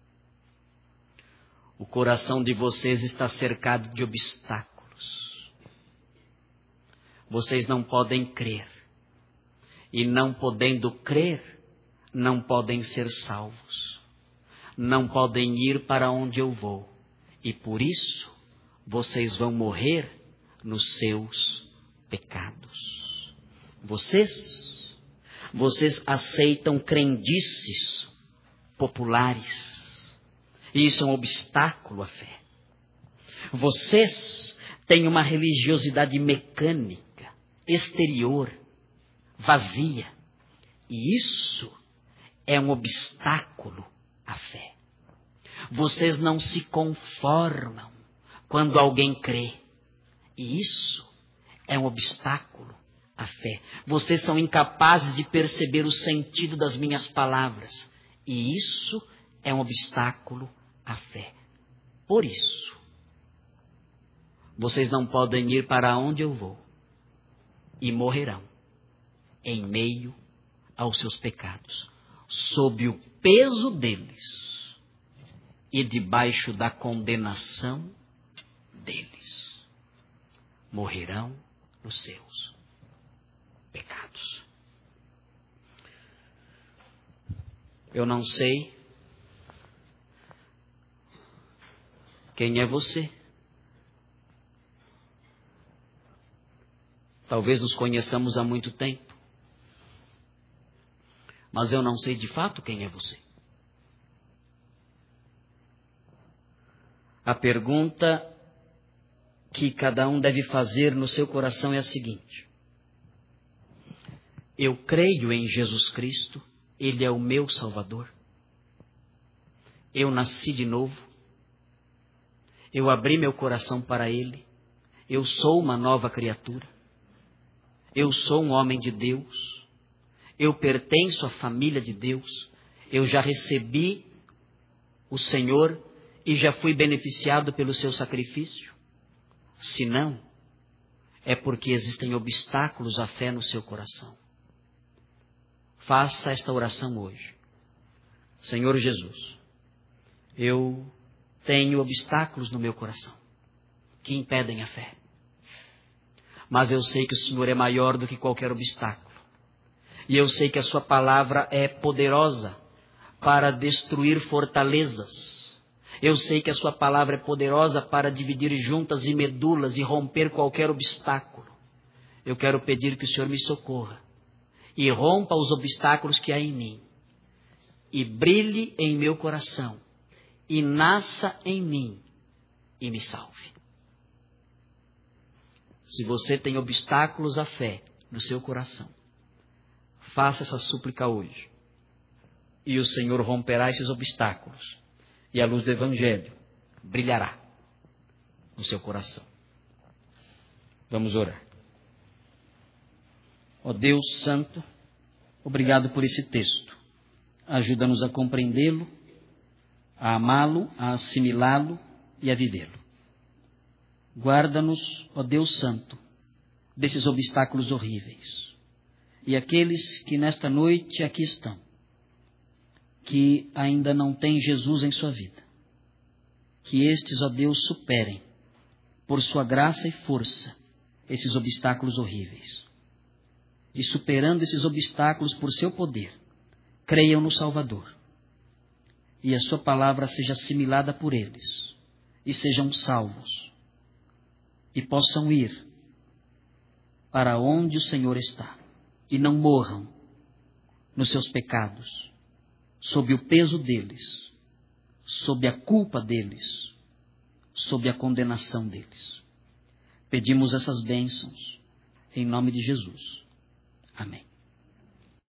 O coração de vocês está cercado de obstáculos. Vocês não podem crer. E não podendo crer, não podem ser salvos. Não podem ir para onde eu vou. E por isso, vocês vão morrer nos seus pecados. Vocês, vocês aceitam crendices populares. E isso é um obstáculo à fé. Vocês têm uma religiosidade mecânica, exterior, vazia. E isso é um obstáculo à fé. Vocês não se conformam quando alguém crê. E isso é um obstáculo à fé. Vocês são incapazes de perceber o sentido das minhas palavras. E isso é um obstáculo à fé. Por isso, vocês não podem ir para onde eu vou. E morrerão em meio aos seus pecados, sob o peso deles e debaixo da condenação deles. Morrerão nos seus pecados. Eu não sei quem é você. Talvez nos conheçamos há muito tempo. Mas eu não sei de fato quem é você. A pergunta que cada um deve fazer no seu coração é a seguinte. Eu creio em Jesus Cristo, Ele é o meu Salvador. Eu nasci de novo. Eu abri meu coração para Ele. Eu sou uma nova criatura. Eu sou um homem de Deus. Eu pertenço à família de Deus. Eu já recebi o Senhor e já fui beneficiado pelo seu sacrifício. Se não, é porque existem obstáculos à fé no seu coração. Faça esta oração hoje. Senhor Jesus, eu tenho obstáculos no meu coração que impedem a fé. Mas eu sei que o Senhor é maior do que qualquer obstáculo. E eu sei que a sua palavra é poderosa para destruir fortalezas. Eu sei que a sua palavra é poderosa para dividir juntas e medulas e romper qualquer obstáculo. Eu quero pedir que o Senhor me socorra e rompa os obstáculos que há em mim. E brilhe em meu coração. E nasça em mim e me salve. Se você tem obstáculos à fé no seu coração, faça essa súplica hoje. E o Senhor romperá esses obstáculos. E a luz do Evangelho brilhará no seu coração. Vamos orar. Ó Deus Santo, obrigado por esse texto. Ajuda-nos a compreendê-lo, a amá-lo, a assimilá-lo e a vivê-lo. Guarda-nos, ó Deus Santo, desses obstáculos horríveis. E aqueles que nesta noite aqui estão, que ainda não têm Jesus em sua vida, que estes, ó Deus, superem, por sua graça e força, esses obstáculos horríveis. E superando esses obstáculos por seu poder, creiam no Salvador. E a sua palavra seja assimilada por eles, e sejam salvos, e possam ir para onde o Senhor está, e não morram nos seus pecados, sob o peso deles, sob a culpa deles, sob a condenação deles. Pedimos essas bênçãos em nome de Jesus. Amém.